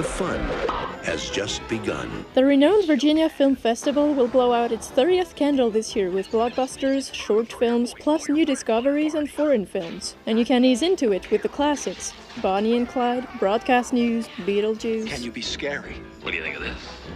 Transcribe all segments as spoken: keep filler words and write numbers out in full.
The fun has just begun. The renowned Virginia Film Festival will blow out its thirtieth candle this year with blockbusters, short films, plus new discoveries and foreign films. And you can ease into it with the classics: Bonnie and Clyde, Broadcast News, Beetlejuice. Can you be scary? What do you think of this?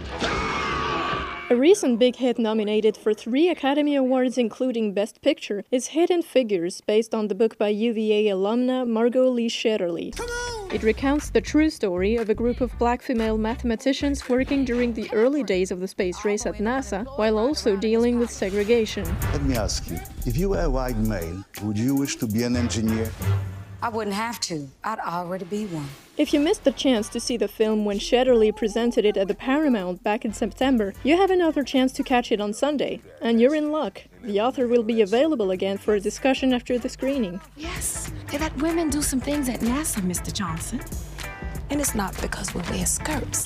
A recent big hit nominated for three Academy Awards including Best Picture is Hidden Figures, based on the book by U V A alumna Margot Lee Shetterly. It recounts the true story of a group of black female mathematicians working during the early days of the space race at NASA, while also dealing with segregation. Let me ask you, if you were a white male, would you wish to be an engineer? I wouldn't have to. I'd already be one. If you missed the chance to see the film when Shetterly presented it at the Paramount back in September, you have another chance to catch it on Sunday. And you're in luck. The author will be available again for a discussion after the screening. Yes, they let women do some things at NASA, Mister Johnson. And it's not because we wear skirts.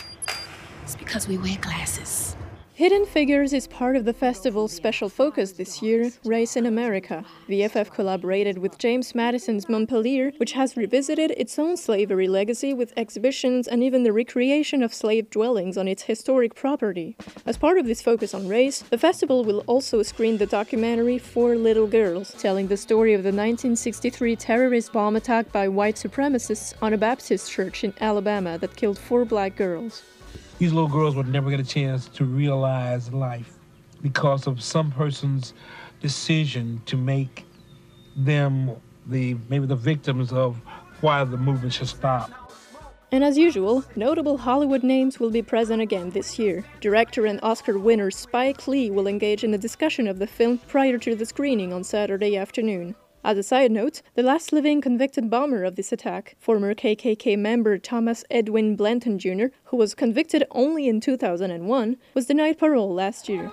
It's because we wear glasses. Hidden Figures is part of the festival's special focus this year, Race in America. V F F collaborated with James Madison's Montpelier, which has revisited its own slavery legacy with exhibitions and even the recreation of slave dwellings on its historic property. As part of this focus on race, the festival will also screen the documentary Four Little Girls, telling the story of the nineteen sixty-three terrorist bomb attack by white supremacists on a Baptist church in Alabama that killed four black girls. These little girls would never get a chance to realize life because of some person's decision to make them the maybe the victims of why the movement should stop. And as usual, notable Hollywood names will be present again this year. Director and Oscar winner Spike Lee will engage in a discussion of the film prior to the screening on Saturday afternoon. As a side note, the last living convicted bomber of this attack, former K K K member Thomas Edwin Blanton Junior, who was convicted only in two thousand one, was denied parole last year.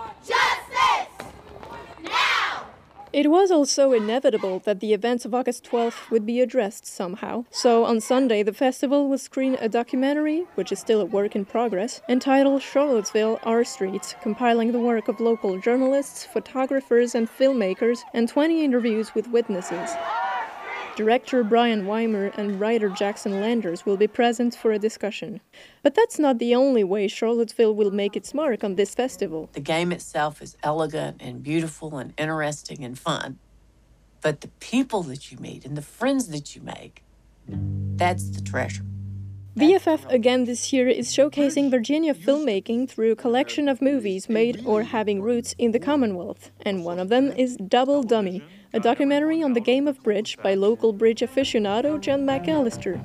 Justice! Now! It was also inevitable that the events of August twelfth would be addressed somehow. So on Sunday, the festival will screen a documentary, which is still a work in progress, entitled Charlottesville, Our Streets, compiling the work of local journalists, photographers, and filmmakers, and twenty interviews with witnesses. Director Brian Weimer and writer Jackson Landers will be present for a discussion. But that's not the only way Charlottesville will make its mark on this festival. The game itself is elegant and beautiful and interesting and fun. But the people that you meet and the friends that you make, that's the treasure. V F F again this year is showcasing Virginia filmmaking through a collection of movies made or having roots in the Commonwealth. And one of them is Double Dummy, a documentary on the game of bridge by local bridge aficionado John McAllister.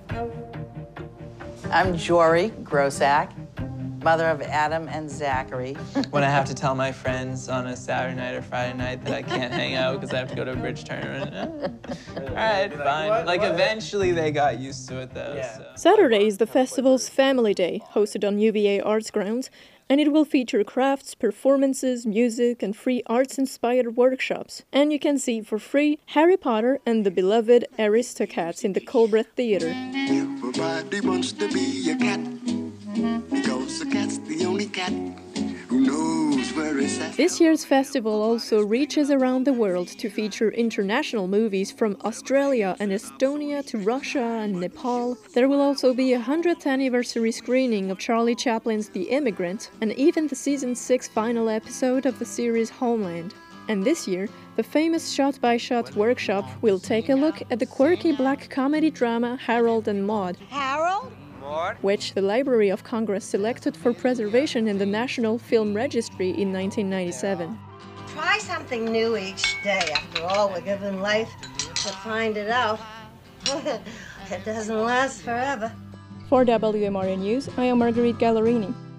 I'm Jory Grossack, mother of Adam and Zachary. When I have to tell my friends on a Saturday night or Friday night that I can't hang out because I have to go to a bridge tournament, eh, all right, fine. Like, eventually they got used to it, though. So. Saturday is the festival's Family Day, hosted on U V A Arts Grounds, and it will feature crafts, performances, music, and free arts-inspired workshops. And you can see for free Harry Potter and the beloved Aristocats in the Colbreth Theatre. Everybody wants to be a cat, because a cat's the only cat who knows where it's at. This year's festival also reaches around the world to feature international movies from Australia and Estonia to Russia and Nepal. There will also be a hundredth anniversary screening of Charlie Chaplin's The Immigrant, and even the season six final episode of the series Homeland. And this year, the famous Shot by Shot workshop will take a look at the quirky black comedy drama Harold and Maude. Harold? Which the Library of Congress selected for preservation in the National Film Registry in nineteen ninety-seven. Try something new each day. After all, we're given life to find it out. It doesn't last forever. For W M R N News, I am Marguerite Gallerini.